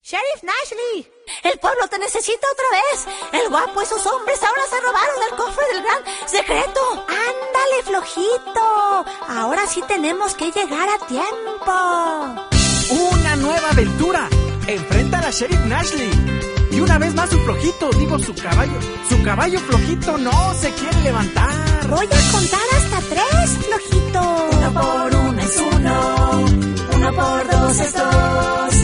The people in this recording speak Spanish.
Sheriff Nashley, el pueblo te necesita otra vez. El guapo y sus hombres ahora se robaron el cofre del gran secreto. Ándale, flojito. Ahora sí tenemos que llegar a tiempo. Una nueva aventura. Enfrenta a la Sheriff Nashley. Y una vez más su flojito, su caballo flojito no se quiere levantar. Voy a contar hasta 3, flojito. 1 por 1 es 1, 1 por 2 es 2.